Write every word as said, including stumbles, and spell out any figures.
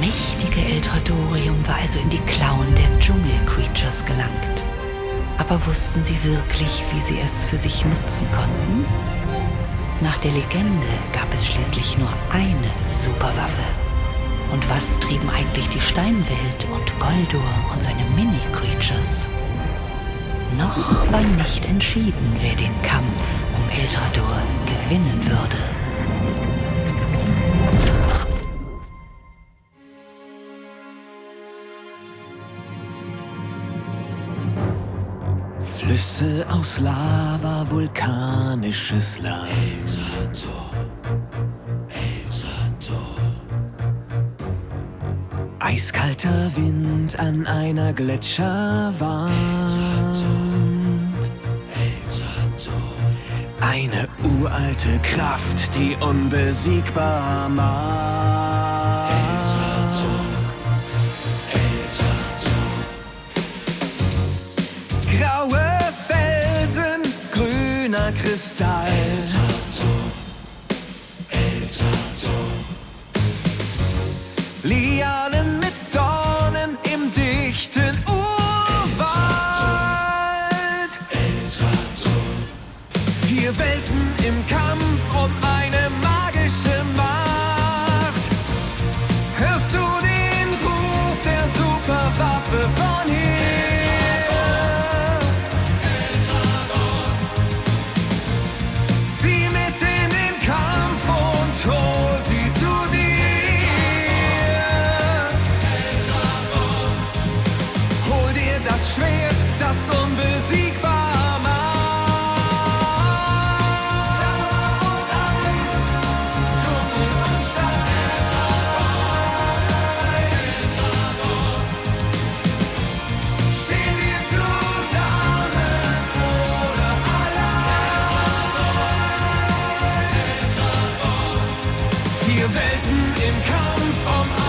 mächtige Eltradorium war also in die Klauen der Dschungel-Creatures gelangt. Aber wussten sie wirklich, wie sie es für sich nutzen konnten? Nach der Legende gab es schließlich nur eine Superwaffe. Und was trieben eigentlich die Steinwelt und Goldur und seine Mini-Creatures? Noch war nicht entschieden, wer den Kampf um Eldradur gewinnen würde. Flüsse aus Lava, vulkanisches Land. Eldradur, Eldradur. Eiskalter Wind an einer Gletscherwand. Eldradur. Eine uralte Kraft, die unbesiegbar macht. Eldradur. Graue Felsen, grüner Kristall. Eldradur. Eldradur. Lianen mit Dornen im dichten Urwald. Eldradur. Vier Welten im Kampf um eine magische Macht. Hörst du den Ruf der Superwaffe von hier? Zieh mit in den Kampf und hol sie zu dir. Hol dir das Schwert, das unbesiegbar macht. Welten im Kampf um